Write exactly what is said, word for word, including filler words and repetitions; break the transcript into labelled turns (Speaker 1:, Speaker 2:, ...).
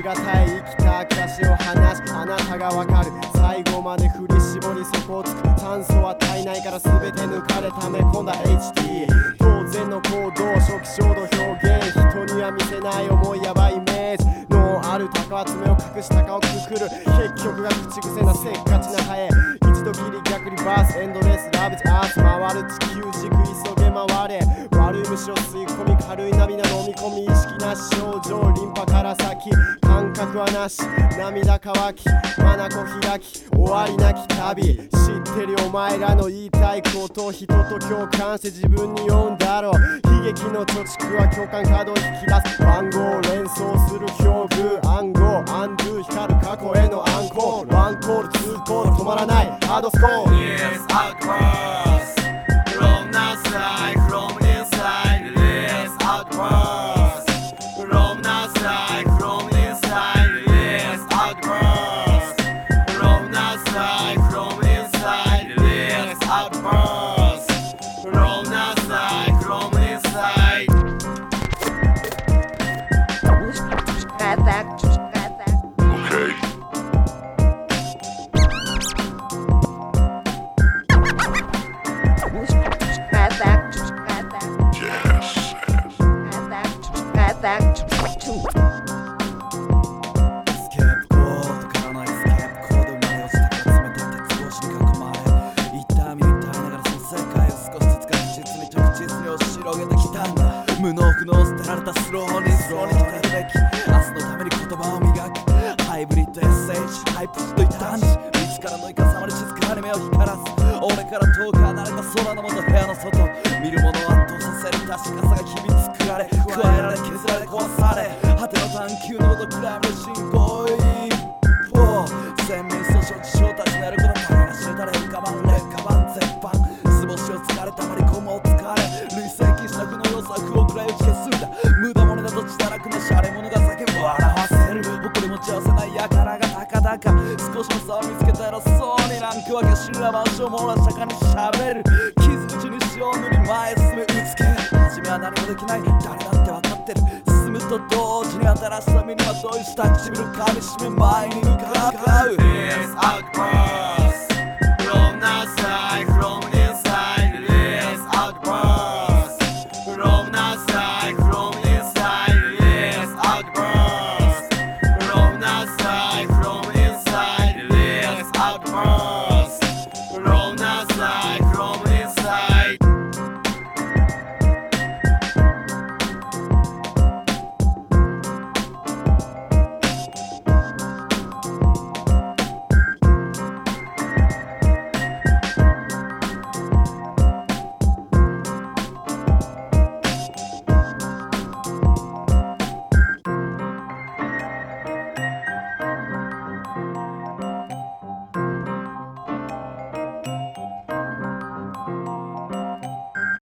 Speaker 1: がたい生きた証を話し、あなたがわかる最後まで振り絞りそこをつく。酸素は体内から全て抜かれ溜め込んだ エイチティー 当然の行動初期衝動表現、人には見せない思いやばいイメージ、脳ある鷹は爪を隠したかをくくる、結局が口癖なせっかちなハエ、一度きり逆リバースエンドレスラブチアース回る地球軸急げ回れ、悪い虫を吸い込み軽い涙飲み込み、意識なし症状リンパから先、感覚はなし涙乾き眼開き終わりなき旅、知ってるお前らの言いたいことを人と共感して自分に読んだろう、悲劇の貯蓄は共感カードを引き出す、番号を連想する境遇暗号アンドゥ光る過去へのアンコール、ワンコールツーコール止まらないハードスコール
Speaker 2: Yes, outburst from outside, from inside. Yes, outburst from outside, from inside. Yes, outburst from outside, from inside. Yes, outburst from outside, from inside.
Speaker 3: Okay.
Speaker 4: 無能不能捨てられたスローにスローに来てるべき明日のために言葉を磨くハイブリッドエッセージハイプッといった暗示自らのイカさまに静かに目を光らす俺から遠く離れた空の下部屋の外見るものを圧倒させる確かさが日々作られ加えられ削られ壊され果ての探求のごとくらいの進行一歩先民訴訟事象たちのやることだけが知れたら浮かばん劣化版絶版図星を疲れたまり込むお疲れ累積した負の要素は負を食らい打ち消すんだ無駄骨だと血だらくのシャレ者が叫ぶ笑わせる誇り持ち合わせない輩が高々少しの差を見つけたらそうになんかわけ知らばんしょうもな釈迦にしゃべる傷口に塩を塗り前へ進めうつけ初めは何もできない誰だってわかってる進むと同時に新しさ身にまといした唇噛みしめ前に向かう
Speaker 2: Yes, outburst from outside, from